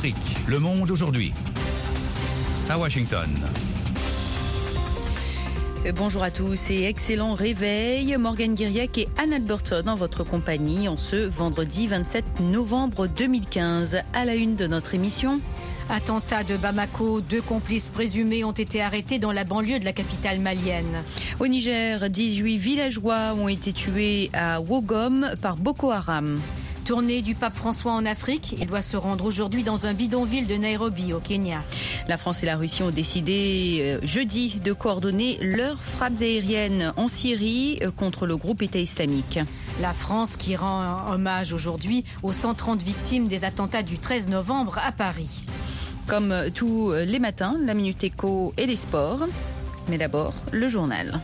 Afrique, le monde aujourd'hui. À Washington. Bonjour à tous et excellent réveil. Morgane Guiriac et Anne Alberton en votre compagnie en ce vendredi 27 novembre 2015. À la une de notre émission. Attentat de Bamako, 2 complices présumés ont été arrêtés dans la banlieue de la capitale malienne. Au Niger, 18 villageois ont été tués à Wogom par Boko Haram. Tournée du pape François en Afrique, il doit se rendre aujourd'hui dans un bidonville de Nairobi au Kenya. La France et la Russie ont décidé jeudi de coordonner leurs frappes aériennes en Syrie contre le groupe État islamique. La France qui rend hommage aujourd'hui aux 130 victimes des attentats du 13 novembre à Paris. Comme tous les matins, la Minute Éco et les sports. Mais d'abord, le journal.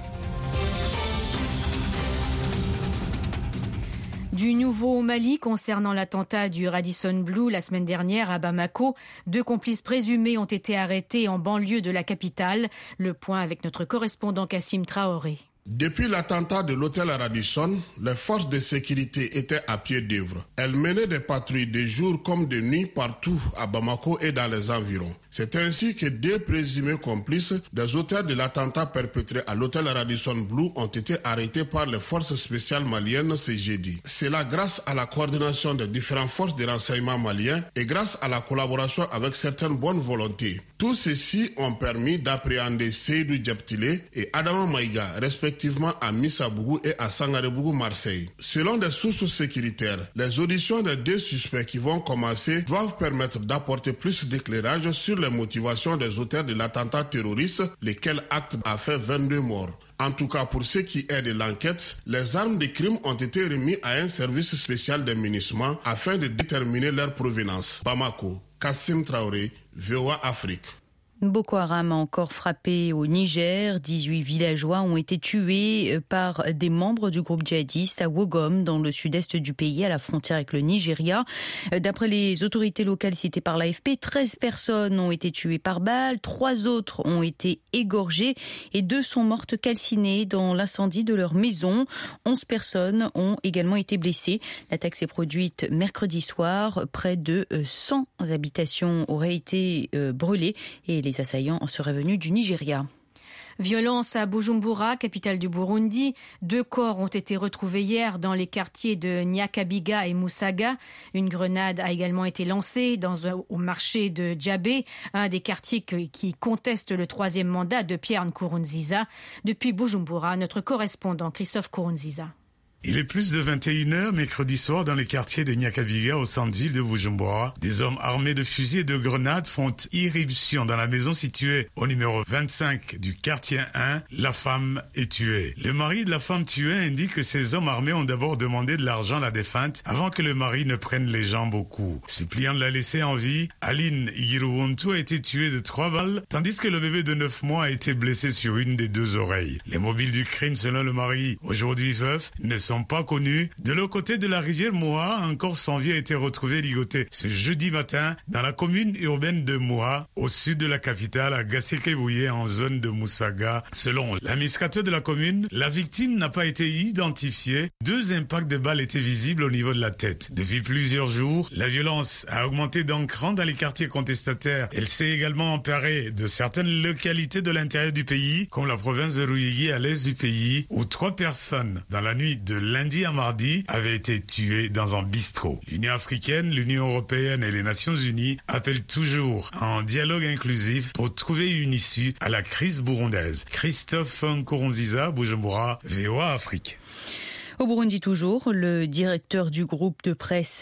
Du nouveau au Mali concernant l'attentat du Radisson Blu la semaine dernière à Bamako, 2 complices présumés ont été arrêtés en banlieue de la capitale. Le point avec notre correspondant Kassim Traoré. Depuis l'attentat de l'hôtel Radisson, les forces de sécurité étaient à pied d'œuvre. Elles menaient des patrouilles de jour comme de nuit partout à Bamako et dans les environs. C'est ainsi que 2 présumés complices des auteurs de l'attentat perpétré à l'hôtel Radisson Blu ont été arrêtés par les forces spéciales maliennes ce jeudi. C'est là grâce à la coordination des différentes forces de renseignement maliens et grâce à la collaboration avec certaines bonnes volontés. Tous ceux-ci ont permis d'appréhender Seydou Djeptile et Adama Maïga, respectivement à Missabougou et à Sangarebougou, Marseille. Selon des sources sécuritaires, les auditions des 2 suspects qui vont commencer doivent permettre d'apporter plus d'éclairage sur les motivations des auteurs de l'attentat terroriste, lesquels acte a fait 22 morts. En tout cas, pour ce qui est de l'enquête, les armes de crime ont été remises à un service spécial des MINUSMA afin de déterminer leur provenance. Bamako, Kassim Traoré, VOA Afrique. Boko Haram a encore frappé au Niger. 18 villageois ont été tués par des membres du groupe djihadiste à Wogom, dans le sud-est du pays, à la frontière avec le Nigeria. D'après les autorités locales citées par l'AFP, 13 personnes ont été tuées par balle, 3 autres ont été égorgées et 2 sont mortes calcinées dans l'incendie de leur maison. 11 personnes ont également été blessées. L'attaque s'est produite mercredi soir. Près de 100 habitations auraient été brûlées et les assaillants seraient venus du Nigeria. Violence à Bujumbura, capitale du Burundi. 2 corps ont été retrouvés hier dans les quartiers de Nyakabiga et Musaga. Une grenade a également été lancée au marché de Djabé, un des quartiers qui conteste le 3e mandat de Pierre Nkurunziza. Depuis Bujumbura, notre correspondant Christophe Nkurunziza. Il est plus de 21h mercredi soir dans les quartiers de Nyakabiga au centre-ville de Bujumbura. Des hommes armés de fusils et de grenades font irruption dans la maison située au numéro 25 du quartier 1. La femme est tuée. Le mari de la femme tuée indique que ces hommes armés ont d'abord demandé de l'argent à la défunte avant que le mari ne prenne les jambes au cou. Suppliant de la laisser en vie, Aline Igiruwuntu a été tuée de 3 balles, tandis que le bébé de 9 mois a été blessé sur une des 2 oreilles. Les mobiles du crime, selon le mari, aujourd'hui veuf, ne sont pas connus. De l'autre côté de la rivière Moha, un corps sans vie a été retrouvé ligoté ce jeudi matin dans la commune urbaine de Moha, au sud de la capitale, à Gassekebouye, en zone de Musaga. Selon l'administrateur de la commune, la victime n'a pas été identifiée. 2 impacts de balles étaient visibles au niveau de la tête. Depuis plusieurs jours, la violence a augmenté d'un cran dans les quartiers contestataires. Elle s'est également emparée de certaines localités de l'intérieur du pays, comme la province de Ruyigi à l'est du pays, où 3 personnes, dans la nuit de lundi à mardi, avaient été tués dans un bistrot. L'Union africaine, l'Union européenne et les Nations unies appellent toujours à un dialogue inclusif pour trouver une issue à la crise burundaise. Christophe Nkurunziza, Bujumbura, VOA Afrique. Au Burundi toujours, le directeur du groupe de presse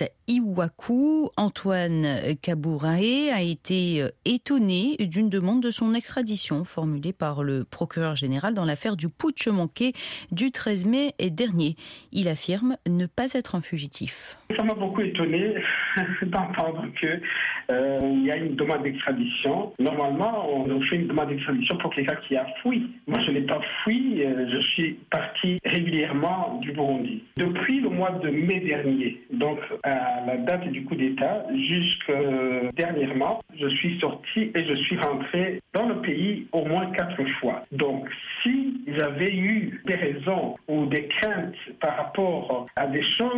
Iwaku, Antoine Kaburahe, a été étonné d'une demande de son extradition formulée par le procureur général dans l'affaire du putsch manqué du 13 mai dernier. Il affirme ne pas être un fugitif. Ça m'a beaucoup étonné d'entendre qu'il y a une demande d'extradition. Normalement, on fait une demande d'extradition pour quelqu'un qui a fui. Moi, je n'ai pas fui. Je suis parti régulièrement du Burundi. Depuis le mois de mai dernier, donc à la date du coup d'État, jusqu'à dernièrement, je suis sorti et je suis rentré dans le pays au moins 4 fois. Donc, si j'avais eu des raisons ou des craintes par rapport à des choses,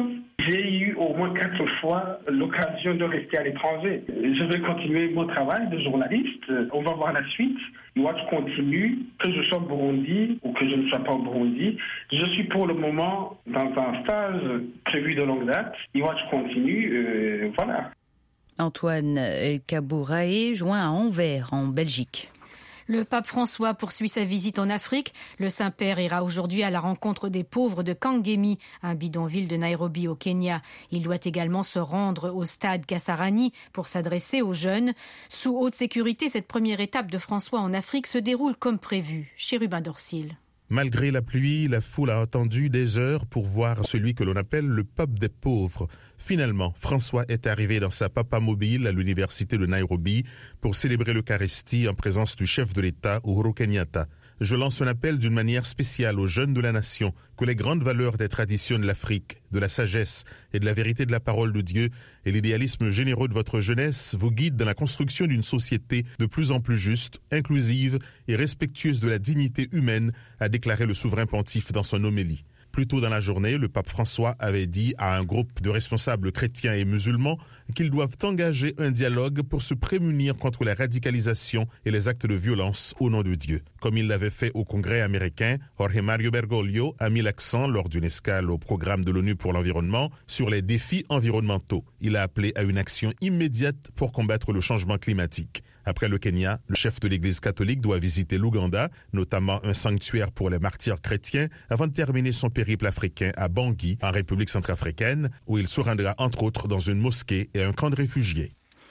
j'ai eu au moins 4 fois l'occasion de rester à l'étranger. Je vais continuer mon travail de journaliste. On va voir la suite. Iwatch continue, que je sois au Burundi ou que je ne sois pas au Burundi. Je suis pour le moment dans un stage prévu de longue date. Iwatch continue, voilà. Antoine Kabouraé, joint à Anvers, en Belgique. Le pape François poursuit sa visite en Afrique. Le Saint-Père ira aujourd'hui à la rencontre des pauvres de Kangemi, un bidonville de Nairobi au Kenya. Il doit également se rendre au stade Kasarani pour s'adresser aux jeunes. Sous haute sécurité, cette première étape de François en Afrique se déroule comme prévu. Chérubin Dorsil. Malgré la pluie, la foule a attendu des heures pour voir celui que l'on appelle le pape des pauvres. Finalement, François est arrivé dans sa papamobile à l'université de Nairobi pour célébrer l'Eucharistie en présence du chef de l'État, Uhuru Kenyatta. Je lance un appel d'une manière spéciale aux jeunes de la nation que les grandes valeurs des traditions de l'Afrique, de la sagesse et de la vérité de la parole de Dieu et l'idéalisme généreux de votre jeunesse vous guident dans la construction d'une société de plus en plus juste, inclusive et respectueuse de la dignité humaine, a déclaré le souverain pontife dans son homélie. Plus tôt dans la journée, le pape François avait dit à un groupe de responsables chrétiens et musulmans qu'ils doivent engager un dialogue pour se prémunir contre la radicalisation et les actes de violence au nom de Dieu. Comme il l'avait fait au Congrès américain, Jorge Mario Bergoglio a mis l'accent lors d'une escale au programme de l'ONU pour l'environnement sur les défis environnementaux. Il a appelé à une action immédiate pour combattre le changement climatique. Après le Kenya, le chef de l'Église catholique doit visiter l'Ouganda, notamment un sanctuaire pour les martyrs chrétiens, avant de terminer son périple africain à Bangui, en République centrafricaine, où il se rendra entre autres dans une mosquée et un camp de réfugiés.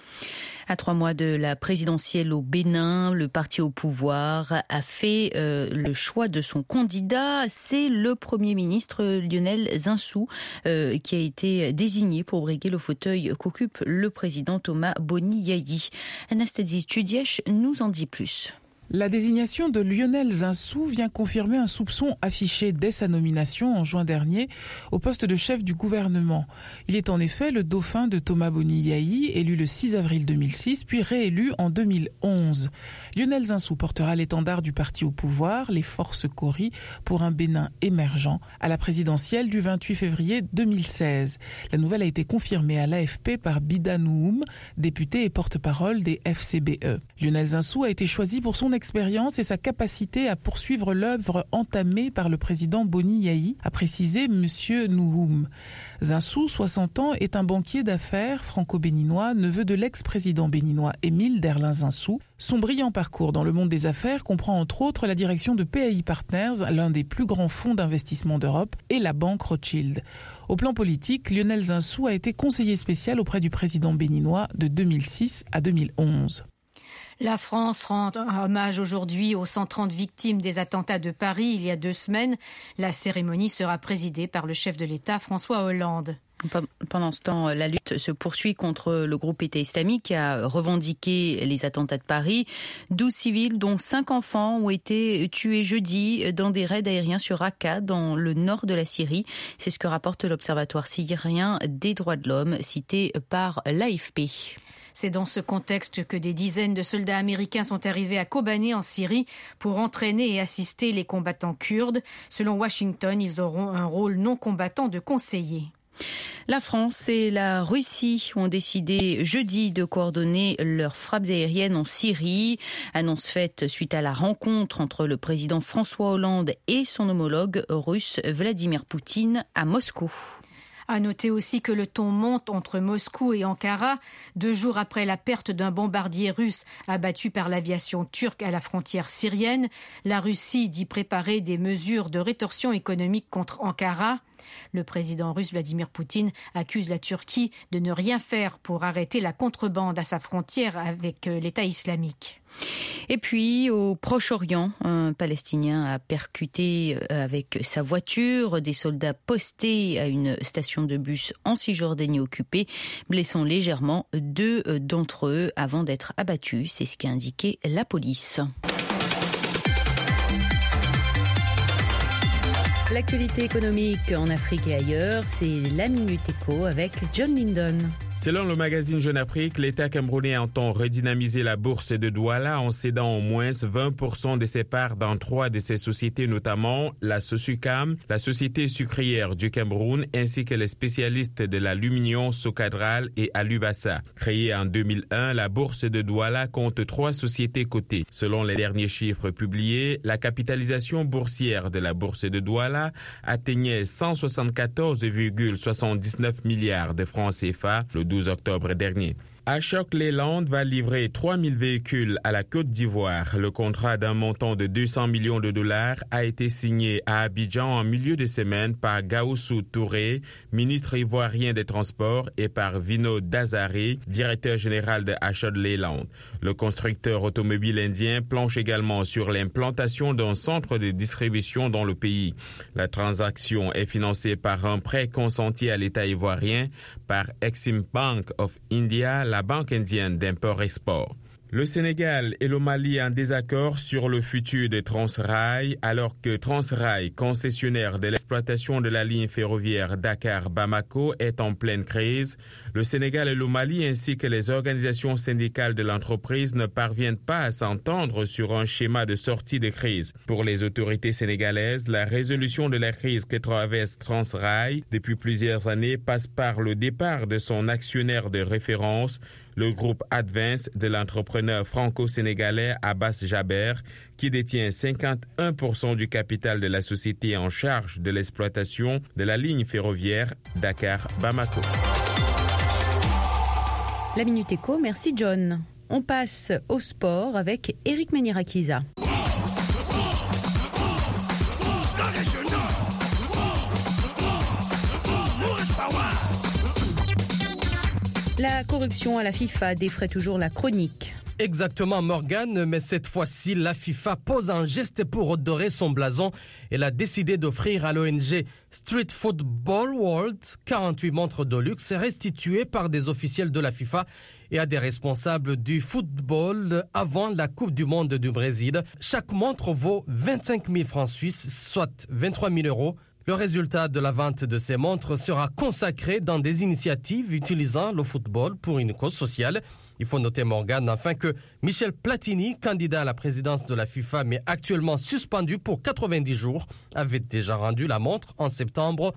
À 3 mois de la présidentielle au Bénin, le parti au pouvoir a fait le choix de son candidat. C'est le Premier ministre Lionel Zinsou qui a été désigné pour briguer le fauteuil qu'occupe le président Thomas Boni Yayi. Anastasie Tudièche nous en dit plus. La désignation de Lionel Zinsou vient confirmer un soupçon affiché dès sa nomination en juin dernier au poste de chef du gouvernement. Il est en effet le dauphin de Thomas Boni Yayi, élu le 6 avril 2006, puis réélu en 2011. Lionel Zinsou portera l'étendard du parti au pouvoir, les Forces Kori, pour un Bénin émergent, à la présidentielle du 28 février 2016. La nouvelle a été confirmée à l'AFP par Bida Nouhoum, député et porte-parole des FCBE. Lionel Zinsou a été choisi pour son expérience et sa capacité à poursuivre l'œuvre entamée par le président Boni Yayi, a précisé M. Nouhoum. Zinsou, 60 ans, est un banquier d'affaires franco-béninois, neveu de l'ex-président béninois Émile Derlin Zinsou. Son brillant parcours dans le monde des affaires comprend entre autres la direction de PAI Partners, l'un des plus grands fonds d'investissement d'Europe, et la banque Rothschild. Au plan politique, Lionel Zinsou a été conseiller spécial auprès du président béninois de 2006 à 2011. La France rend hommage aujourd'hui aux 130 victimes des attentats de Paris il y a 2 semaines. La cérémonie sera présidée par le chef de l'État, François Hollande. Pendant ce temps, la lutte se poursuit contre le groupe État islamique qui a revendiqué les attentats de Paris. 12 civils, dont 5 enfants, ont été tués jeudi dans des raids aériens sur Raqqa, dans le nord de la Syrie. C'est ce que rapporte l'Observatoire syrien des droits de l'homme, cité par l'AFP. C'est dans ce contexte que des dizaines de soldats américains sont arrivés à Kobané en Syrie pour entraîner et assister les combattants kurdes. Selon Washington, ils auront un rôle non combattant de conseiller. La France et la Russie ont décidé jeudi de coordonner leurs frappes aériennes en Syrie. Annonce faite suite à la rencontre entre le président François Hollande et son homologue russe Vladimir Poutine à Moscou. À noter aussi que le ton monte entre Moscou et Ankara, 2 jours après la perte d'un bombardier russe abattu par l'aviation turque à la frontière syrienne. La Russie dit préparer des mesures de rétorsion économique contre Ankara. Le président russe Vladimir Poutine accuse la Turquie de ne rien faire pour arrêter la contrebande à sa frontière avec l'État islamique. Et puis, au Proche-Orient, un Palestinien a percuté avec sa voiture des soldats postés à une station de bus en Cisjordanie occupée, blessant légèrement 2 d'entre eux avant d'être abattus. C'est ce qu'a indiqué la police. L'actualité économique en Afrique et ailleurs, c'est la Minute Éco avec John Lindon. Selon le magazine Jeune Afrique, l'État camerounais entend redynamiser la bourse de Douala en cédant au moins 20% de ses parts dans 3 de ses sociétés, notamment la Sosucam, la Société sucrière du Cameroun, ainsi que les spécialistes de l'aluminium Socadral et Alubassa. Créée en 2001, la bourse de Douala compte 3 sociétés cotées. Selon les derniers chiffres publiés, la capitalisation boursière de la bourse de Douala atteignait 174,79 milliards de francs CFA le 12 octobre dernier. Ashok Leyland va livrer 3000 véhicules à la Côte d'Ivoire. Le contrat d'un montant de 200 millions de dollars a été signé à Abidjan en milieu de semaine par Gaoussou Touré, ministre ivoirien des Transports, et par Vino Dazari, directeur général de Ashok Leyland. Le constructeur automobile indien planche également sur l'implantation d'un centre de distribution dans le pays. La transaction est financée par un prêt consenti à l'État ivoirien par Exim Bank of India, la banque indienne d'import-export. Le Sénégal et le Mali en désaccord sur le futur de Transrail, alors que Transrail, concessionnaire de l'exploitation de la ligne ferroviaire Dakar-Bamako, est en pleine crise. Le Sénégal et le Mali ainsi que les organisations syndicales de l'entreprise ne parviennent pas à s'entendre sur un schéma de sortie de crise. Pour les autorités sénégalaises, la résolution de la crise que traverse Transrail depuis plusieurs années passe par le départ de son actionnaire de référence, le groupe Advance de l'entrepreneur franco-sénégalais Abbas Jaber, qui détient 51% du capital de la société en charge de l'exploitation de la ligne ferroviaire Dakar-Bamako. La Minute Éco, merci John. On passe au sport avec Eric Menirakiza. La corruption à la FIFA défraie toujours la chronique. Exactement Morgane, mais cette fois-ci, la FIFA pose un geste pour redorer son blason. Elle a décidé d'offrir à l'ONG Street Football World 48 montres de luxe restituées par des officiels de la FIFA et à des responsables du football avant la Coupe du Monde du Brésil. Chaque montre vaut 25 000 francs suisses, soit 23 000 euros. Le résultat de la vente de ces montres sera consacré dans des initiatives utilisant le football pour une cause sociale. Il faut noter, Morgane, enfin, que Michel Platini, candidat à la présidence de la FIFA, mais actuellement suspendu pour 90 jours, avait déjà rendu la montre en septembre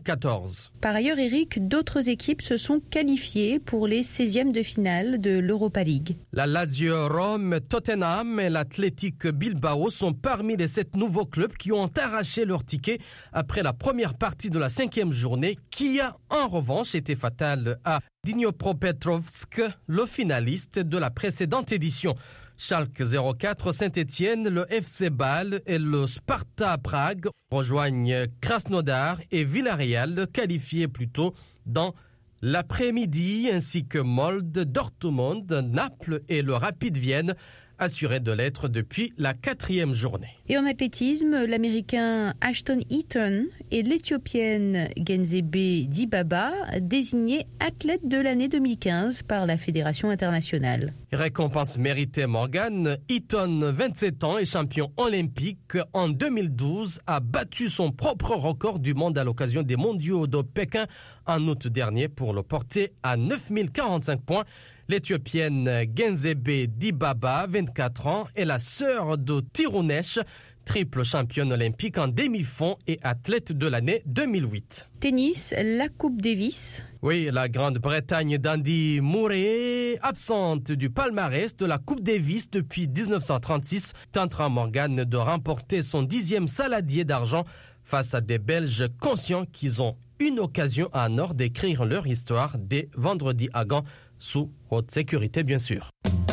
2014. Par ailleurs, Eric, d'autres équipes se sont qualifiées pour les 16e de finale de l'Europa League. La Lazio Rome, Tottenham et l'Athletic Bilbao sont parmi les 7 nouveaux clubs qui ont arraché leur ticket après la première partie de la 5e journée, qui a en revanche été fatale à Dnipropetrovsk, le finaliste de la précédente édition. Schalke 04, Saint-Étienne, le FC Bâle et le Sparta Prague rejoignent Krasnodar et Villarreal, qualifiés plus tôt dans l'après-midi, ainsi que Molde, Dortmund, Naples et le Rapid Vienne, assurés de l'être depuis la 4e journée. Et en athlétisme, l'Américain Ashton Eaton et l'Éthiopienne Genzebe Dibaba désignés athlètes de l'année 2015 par la Fédération internationale. Récompense méritée, Morgane. Eaton, 27 ans et champion olympique en 2012, a battu son propre record du monde à l'occasion des mondiaux de Pékin en août dernier pour le porter à 9045 points. L'Éthiopienne Genzebe Dibaba, 24 ans, est la sœur de Tirounesh, triple championne olympique en demi-fond et athlète de l'année 2008. Tennis, la Coupe Davis. Oui, la Grande-Bretagne d'Andy Murray, absente du palmarès de la Coupe Davis depuis 1936, tentera Morgane de remporter son 10e saladier d'argent face à des Belges conscients qu'ils ont une occasion en or d'écrire leur histoire dès vendredi à Gand, sous haute sécurité bien sûr.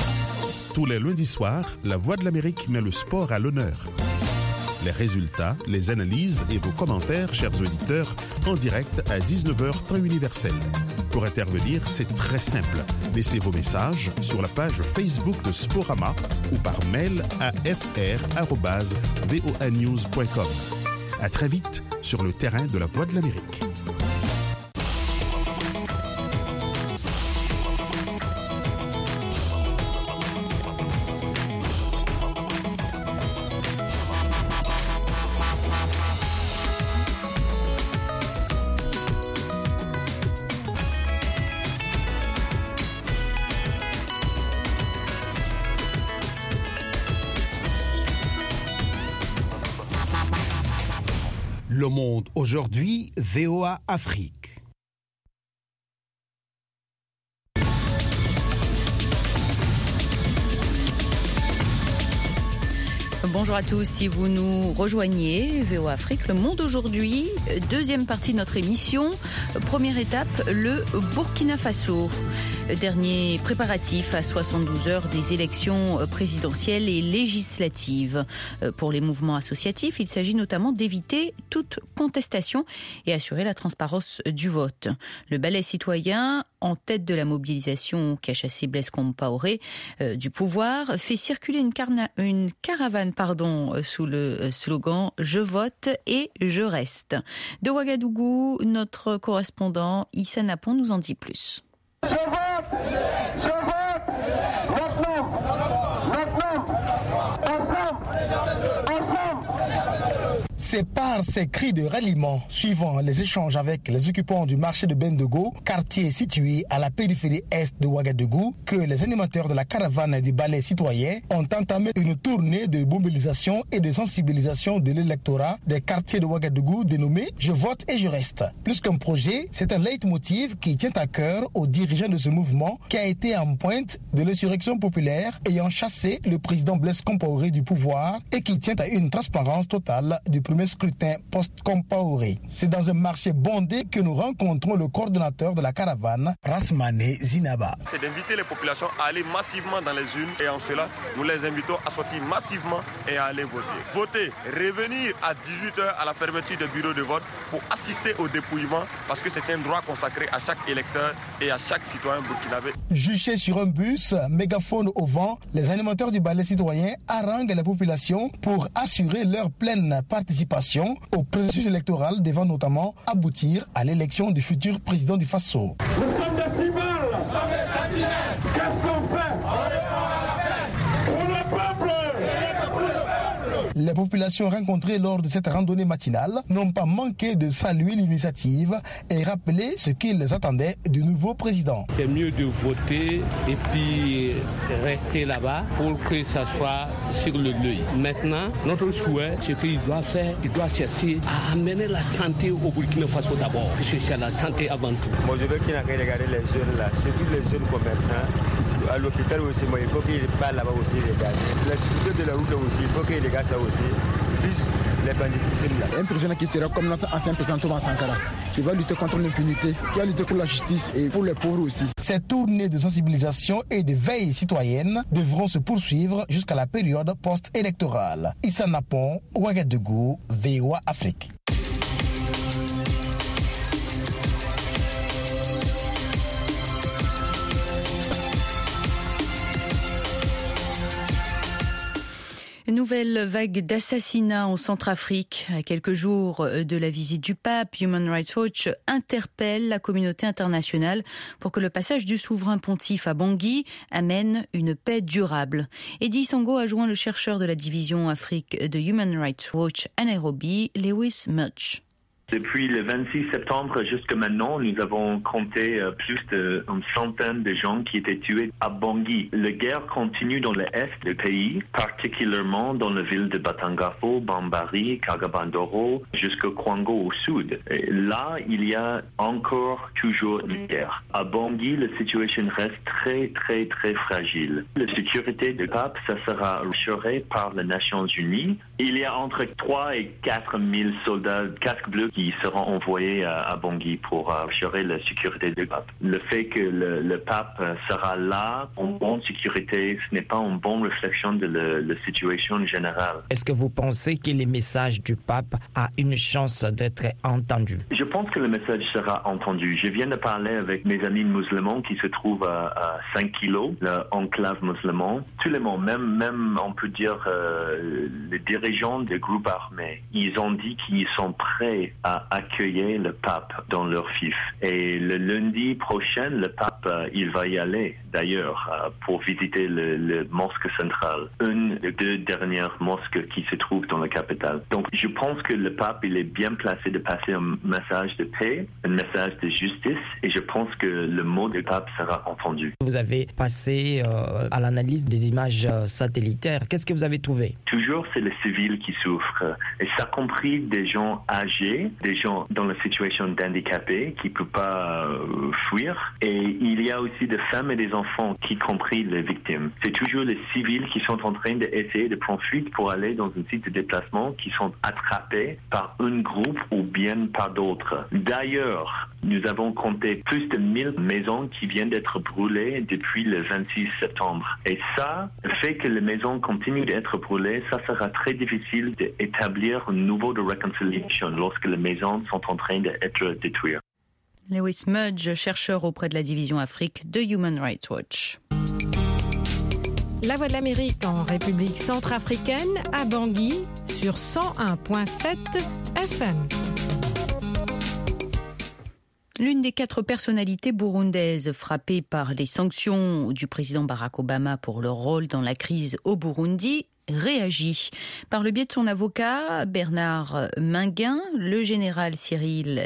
Tous les lundis soirs, La Voix de l'Amérique met le sport à l'honneur. Les résultats, les analyses et vos commentaires, chers auditeurs, en direct à 19h temps universel. Pour intervenir, c'est très simple. Laissez vos messages sur la page Facebook de Sporama ou par mail à fr@voanews.com. À très vite sur le terrain de La Voix de l'Amérique. Le Monde aujourd'hui, VOA Afrique. Bonjour à tous, si vous nous rejoignez, VOA Afrique, Le Monde aujourd'hui, deuxième partie de notre émission. Première étape, le Burkina Faso. Dernier préparatif à 72 heures des élections présidentielles et législatives. Pour les mouvements associatifs, il s'agit notamment d'éviter toute contestation et assurer la transparence du vote. Le ballet citoyen, en tête de la mobilisation qui a chassé Blaise Compaoré du pouvoir, fait circuler une caravane sous le slogan « Je vote et je reste ». De Ouagadougou, notre correspondant Issa Napon nous en dit plus. Je vote, C'est par ces cris de ralliement, suivant les échanges avec les occupants du marché de Bendogo, quartier situé à la périphérie est de Ouagadougou, que les animateurs de la caravane du ballet citoyen ont entamé une tournée de mobilisation et de sensibilisation de l'électorat des quartiers de Ouagadougou dénommé « Je vote et je reste ». Plus qu'un projet, c'est un leitmotiv qui tient à cœur aux dirigeants de ce mouvement qui a été en pointe de l'insurrection populaire ayant chassé le président Blaise Compaoré du pouvoir et qui tient à une transparence totale du premier scrutin post-Compaoré. C'est dans un marché bondé que nous rencontrons le coordonnateur de la caravane, Rasmane Zinaba. C'est d'inviter les populations à aller massivement dans les urnes et en cela, nous les invitons à sortir massivement et à aller voter. Voter, revenir à 18h à la fermeture des bureaux de vote pour assister au dépouillement parce que c'est un droit consacré à chaque électeur et à chaque citoyen burkinabé. Juchés sur un bus, mégaphone au vent, les animateurs du ballet citoyen haranguent la population pour assurer leur pleine participation au processus électoral devant notamment aboutir à l'élection du futur président du Faso. Nous sommes des civils, nous sommes des sentinelles. Qu'est-ce qu'on fait? On répond à l'appel pour le peuple. Les populations rencontrées lors de cette randonnée matinale n'ont pas manqué de saluer l'initiative et rappeler ce qu'ils attendaient du nouveau président. C'est mieux de voter et puis rester là-bas pour que ça soit sur le lieu. Maintenant, notre souhait, ce qu'il doit faire, il doit chercher à amener la santé au Burkina Faso d'abord, parce que c'est la santé avant tout. Moi, je veux qu'il ait regardé les jeunes là, surtout les jeunes commerçants. À l'hôpital aussi, moi, il faut qu'il parle là-bas aussi, les gars. La sécurité de la route aussi, il faut qu'il regarde ça aussi. Plus les banditismes là. Un président qui sera comme notre ancien président Thomas Sankara, qui va lutter contre l'impunité, qui va lutter pour la justice et pour les pauvres aussi. Ces tournées de sensibilisation et de veille citoyenne devront se poursuivre jusqu'à la période post-électorale. Issa Napon, Ouagadougou, VOA Afrique. Nouvelle vague d'assassinats en Centrafrique. À quelques jours de la visite du pape, Human Rights Watch interpelle la communauté internationale pour que le passage du souverain pontife à Bangui amène une paix durable. Eddie Sango a joint le chercheur de la division Afrique de Human Rights Watch à Nairobi, Lewis Mudge. Depuis le 26 septembre jusqu'à maintenant, nous avons compté plus d'une centaine de gens qui étaient tués à Bangui. La guerre continue dans l'est du pays, particulièrement dans la ville de Batangafo, Bambari, Kagabandoro, jusqu'à Kwango au sud. Et là, il y a encore toujours une guerre. À Bangui, la situation reste très, très, très fragile. La sécurité du pape, ça sera assuré par les Nations Unies. Il y a entre 3 et 4 000 soldats casques bleus qui seront envoyés à Bangui pour assurer la sécurité du pape. Le fait que le pape sera là en bonne sécurité, ce n'est pas une bonne réflexion de la situation générale. Est-ce que vous pensez que le message du pape a une chance d'être entendu? Je pense que le message sera entendu. Je viens de parler avec mes amis musulmans qui se trouvent à 5 kilos, l'enclave musulman. Tous les mots, même on peut dire les dirigeants des groupes armés, ils ont dit qu'ils sont prêts à accueillir le pape dans leur fief. Et le lundi prochain, le pape, il va y aller d'ailleurs pour visiter le mosquée centrale, une des 2 dernières mosquées qui se trouvent dans la capitale. Donc je pense que le pape, il est bien placé de passer un message de paix, un message de justice, et je pense que le mot du pape sera entendu. Vous avez passé à l'analyse des images satellitaires. Qu'est-ce que vous avez trouvé? Toujours, c'est les civils qui souffrent. Et ça compris des gens âgés, des gens dans la situation d'handicapés qui ne peuvent pas fuir. Et il y a aussi des femmes et des enfants qui compris les victimes. C'est toujours les civils qui sont en train d'essayer de prendre fuite pour aller dans un site de déplacement qui sont attrapés par un groupe ou bien par d'autres. D'ailleurs, nous avons compté plus de 1000 maisons qui viennent d'être brûlées depuis le 26 septembre. Et ça fait que les maisons continuent d'être brûlées. Ça sera très difficile d'établir un niveau de réconciliation lorsque les maisons sont en train d'être détruites. Lewis Mudge, chercheur auprès de la division Afrique de Human Rights Watch. La Voix de l'Amérique en République centrafricaine, à Bangui, sur 101.7 FM. L'une des 4 personnalités burundaises frappées par les sanctions du président Barack Obama pour leur rôle dans la crise au Burundi réagit. Par le biais de son avocat, Bernard Minguin, le général Cyril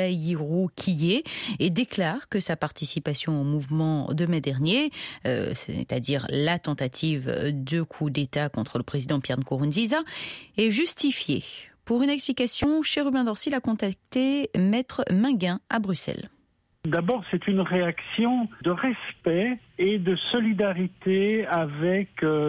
Daïroukiyé, et déclare que sa participation au mouvement de mai dernier, c'est-à-dire la tentative de coup d'État contre le président Pierre Nkurunziza, est justifiée. Pour une explication, Chérubin Dorsil a contacté Maître Minguin à Bruxelles. D'abord, c'est une réaction de respect et de solidarité avec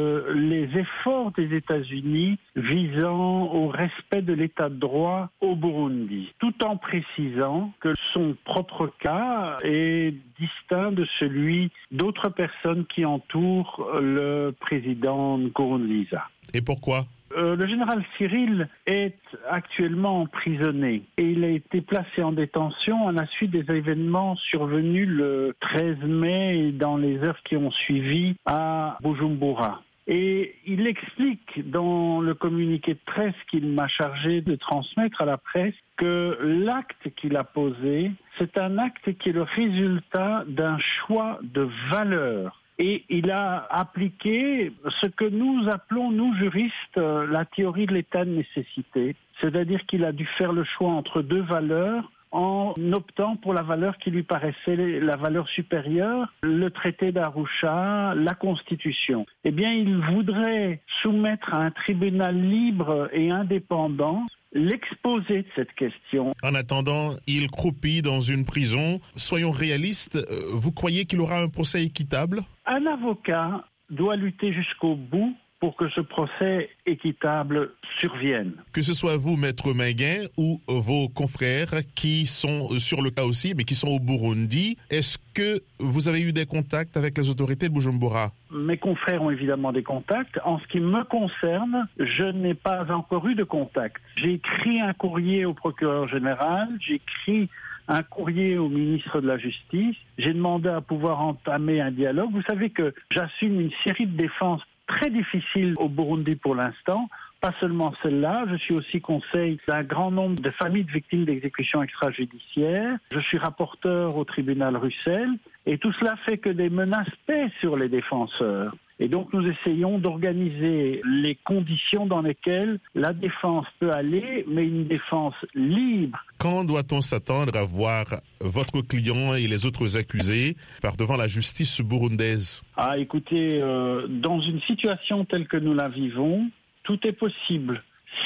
les efforts des États-Unis visant au respect de l'état de droit au Burundi, tout en précisant que son propre cas est distinct de celui d'autres personnes qui entourent le président Nkurunziza. Et pourquoi ? Le général Cyril est actuellement emprisonné et il a été placé en détention à la suite des événements survenus le 13 mai et dans les heures qui ont suivi à Bujumbura. Et il explique dans le communiqué de presse qu'il m'a chargé de transmettre à la presse que l'acte qu'il a posé, c'est un acte qui est le résultat d'un choix de valeurs. Et il a appliqué ce que nous appelons, nous juristes, la théorie de l'état de nécessité. C'est-à-dire qu'il a dû faire le choix entre 2 valeurs en optant pour la valeur qui lui paraissait la valeur supérieure, le traité d'Arusha, la Constitution. Eh bien, il voudrait soumettre à un tribunal libre et indépendant l'exposé de cette question. En attendant, il croupit dans une prison. Soyons réalistes, vous croyez qu'il aura un procès équitable ? Un avocat doit lutter jusqu'au bout pour que ce procès équitable survienne. Que ce soit vous, Maître Minguin, ou vos confrères qui sont sur le cas aussi, mais qui sont au Burundi, est-ce que vous avez eu des contacts avec les autorités de Bujumbura ? Mes confrères ont évidemment des contacts. En ce qui me concerne, je n'ai pas encore eu de contact. J'ai écrit un courrier au procureur général, j'ai écrit un courrier au ministre de la Justice, j'ai demandé à pouvoir entamer un dialogue. Vous savez que j'assume une série de défenses très difficile au Burundi pour l'instant, pas seulement celle-là, je suis aussi conseil d'un grand nombre de familles de victimes d'exécutions extrajudiciaires, je suis rapporteur au tribunal Russell, et tout cela fait que des menaces pèsent sur les défenseurs. Et donc nous essayons d'organiser les conditions dans lesquelles la défense peut aller, mais une défense libre. Quand doit-on s'attendre à voir votre client et les autres accusés par devant la justice burundaise ? Ah, écoutez, dans une situation telle que nous la vivons, tout est possible.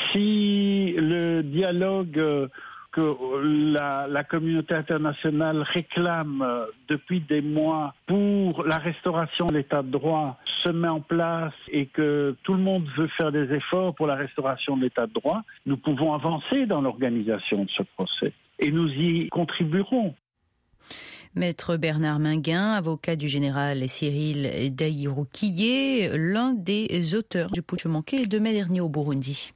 Si le dialogue que la communauté internationale réclame depuis des mois pour la restauration de l'état de droit se met en place et que tout le monde veut faire des efforts pour la restauration de l'état de droit, nous pouvons avancer dans l'organisation de ce procès et nous y contribuerons. Maître Bernard Minguin, avocat du général Cyril Daïroukiyé, l'un des auteurs du putsch manqué de mai dernier au Burundi.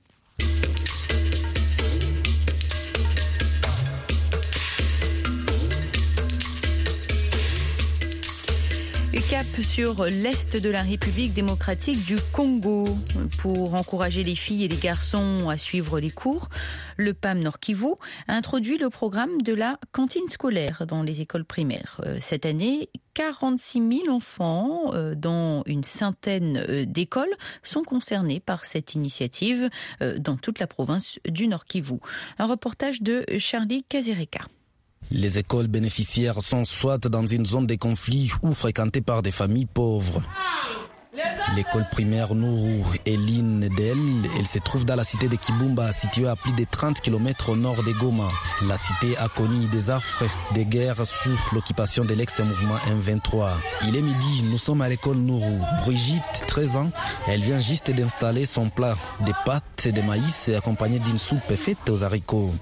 Cap sur l'est de la République démocratique du Congo. Pour encourager les filles et les garçons à suivre les cours, le PAM Nord Kivu a introduit le programme de la cantine scolaire dans les écoles primaires. Cette année, 46 000 enfants dans une centaine d'écoles sont concernés par cette initiative dans toute la province du Nord Kivu. Un reportage de Charlie Kazereka. Les écoles bénéficiaires sont soit dans une zone de conflit ou fréquentées par des familles pauvres. L'école primaire Nourou est l'une d'elles. Elle se trouve dans la cité de Kibumba, située à plus de 30 km au nord de Goma. La cité a connu des affres de guerre sous l'occupation de l'ex-mouvement M23. Il est midi, nous sommes à l'école Nourou. Brigitte, 13 ans, elle vient juste d'installer son plat de pâtes et de maïs accompagné d'une soupe faite aux haricots.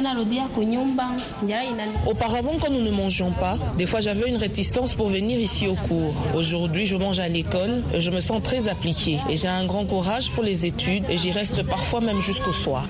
Auparavant, quand nous ne mangions pas, des fois j'avais une réticence pour venir ici au cours. Aujourd'hui, je mange à l'école. Je me sens très appliquée et j'ai un grand courage pour les études et j'y reste parfois même jusqu'au soir.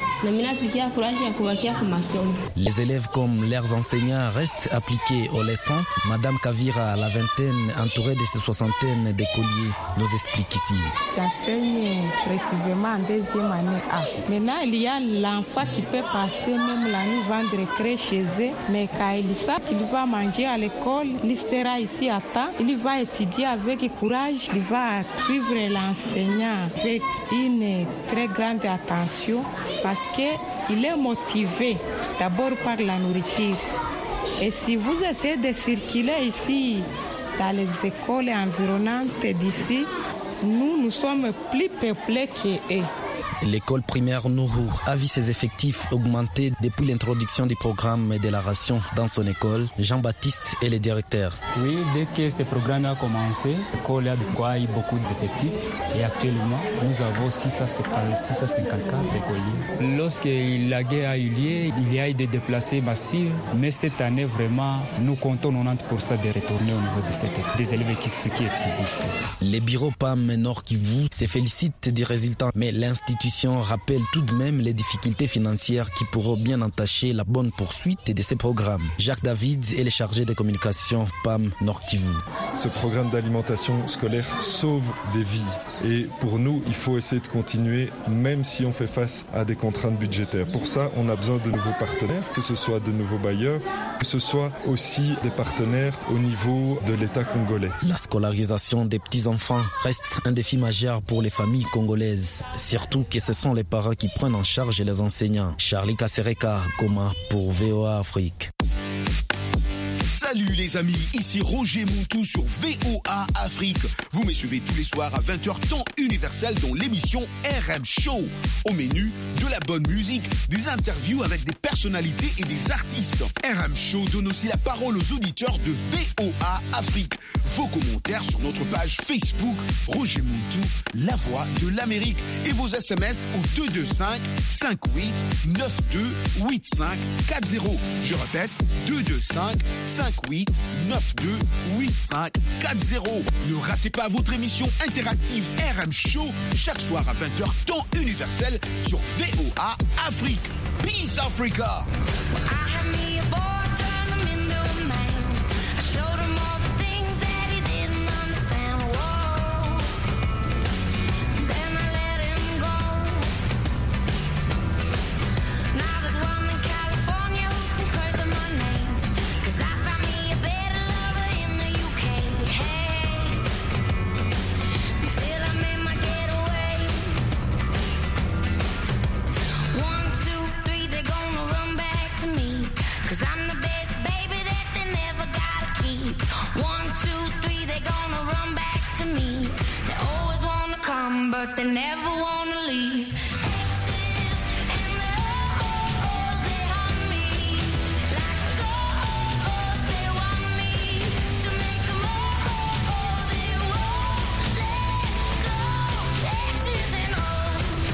Les élèves comme leurs enseignants restent appliqués aux leçons. Madame Kavira, à la vingtaine, entourée de ses soixantaines d'écoliers, nous explique ici. J'enseigne précisément en deuxième année A. Maintenant, il y a l'enfant qui peut passer même la nuit vendre crée chez eux, mais quand il sait qu'il va manger à l'école, il sera ici à temps, il va étudier avec courage, il va suivre l'enseignant avec une très grande attention parce qu'il est motivé d'abord par la nourriture. Et si vous essayez de circuler ici dans les écoles environnantes d'ici, nous sommes plus peuplés qu'eux. L'école primaire Nourou a vu ses effectifs augmenter depuis l'introduction du programme de la ration dans son école. Jean-Baptiste est le directeur. Oui, dès que ce programme a commencé, l'école a eu beaucoup d'effectifs et actuellement, nous avons 654 écoliers. Lorsque la guerre a eu lieu, il y a eu des déplacés massifs, mais cette année, vraiment, nous comptons 90% de retourner au niveau des élèves qui étudient ici. Les bureaux PAM Nord Kivu se félicitent des résultats, mais l'institution rappelle tout de même les difficultés financières qui pourront bien entacher la bonne poursuite de ces programmes. Jacques David est le chargé de communication PAM Nord Kivu. Ce programme d'alimentation scolaire sauve des vies et pour nous, il faut essayer de continuer même si on fait face à des contraintes budgétaires. Pour ça, on a besoin de nouveaux partenaires, que ce soit de nouveaux bailleurs, que ce soit aussi des partenaires au niveau de l'État congolais. La scolarisation des petits-enfants reste un défi majeur pour les familles congolaises, surtout que ce sont les parents qui prennent en charge les enseignants. Charlie Kasereka, Goma pour VOA Afrique. Salut les amis, ici Roger Montou sur VOA Afrique. Vous me suivez tous les soirs à 20h temps universel dans l'émission RM Show. Au menu, de la bonne musique, des interviews avec des personnalités et des artistes. RM Show donne aussi la parole aux auditeurs de VOA Afrique. Vos commentaires sur notre page Facebook Roger Montou, la voix de l'Amérique. Et vos SMS au 225 58 92 85 40. Je répète, 225 58 92 85 40. Ne ratez pas votre émission interactive RM Show chaque soir à 20h temps universel sur VOA Afrique. Peace Africa. But they never wanna leave. Exes and the hoes, they haunt me like ghosts. They want me to make them whole. They won't let go. Exes and hoes.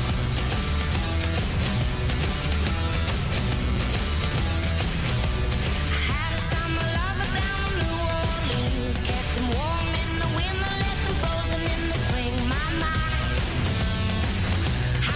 I had a summer lover down in New Orleans, kept him warm in the winter, left him frozen in the spring. My mind.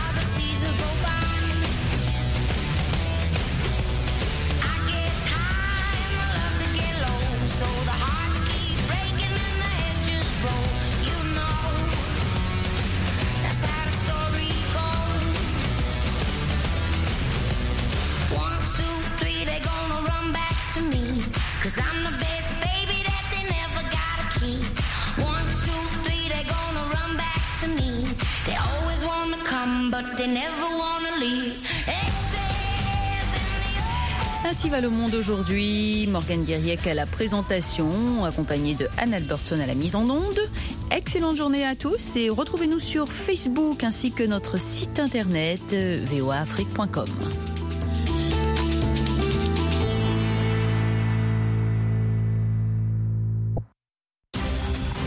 but they never wanna leave. Ainsi va le monde aujourd'hui. Morgane Guiriec à la présentation, accompagnée de Anne Albertson à la mise en onde. Excellente journée à tous et retrouvez-nous sur Facebook ainsi que notre site internet voaafrique.com.